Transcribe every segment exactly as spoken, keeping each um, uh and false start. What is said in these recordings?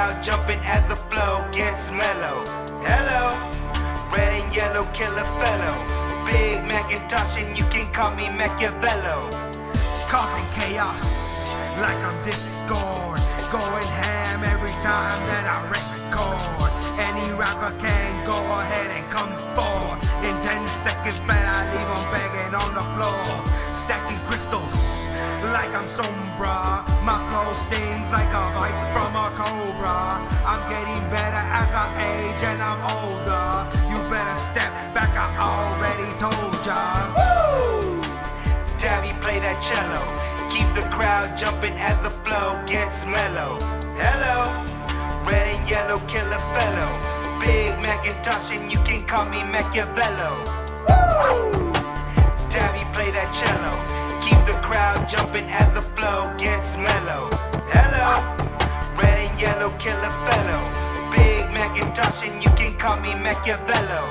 crowd jumping as the flow gets mellow. Hello, red and yellow killer fellow. Big Macintosh and you can call me Machiavello. Causing chaos like I'm Discord. Going ham every time that I record. Any rapper can go ahead and come forth. In ten seconds, man, I leave them begging on the floor. Stacking crystals like I'm Sombra. My flow stings like a bite from a cobra. I'm getting better as I age and I'm older. You better step back, I already told ya. Woo! Tabby, play that cello. Keep the crowd jumping as the flow gets mellow. Hello, red and yellow killer fellow. Big Macintosh and you can call me Machiavello. Woo! Tabby, play that cello. Keep the crowd jumping as the flow gets mellow. Hello, red and yellow killer fellow. Big Macintosh and you can call me Machiavello.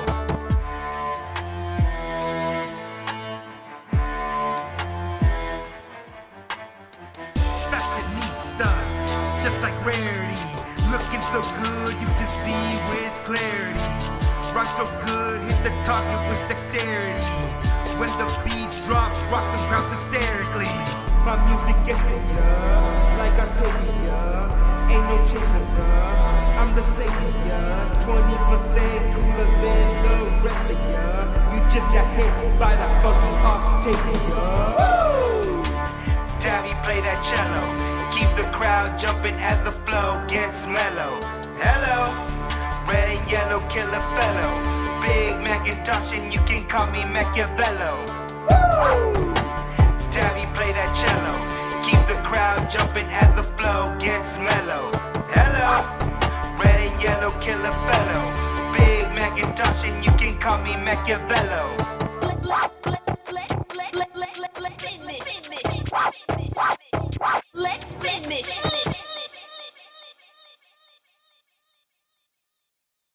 Fashionista, just like Rarity. Looking so good you can see with clarity. Rhyme so good, hit the target with dexterity. When the beat drops, rock the crowds hysterically. My music gets to ya, like Octavia. Ain't no changing, bruh, I'm the savior. Twenty percent cooler than the rest of ya. You just got hit by that funky Octavia. Woo! Tabby, play that cello. Keep the crowd jumping as the flow gets mellow. Hello, red and yellow killer fellow. Big Macintosh and you can call me Machiavello. Woo! Tabby, play that cello. Keep the crowd jumping as the flow gets mellow. Hello, red and yellow killer fellow. Big Macintosh and you can call me Machiavello.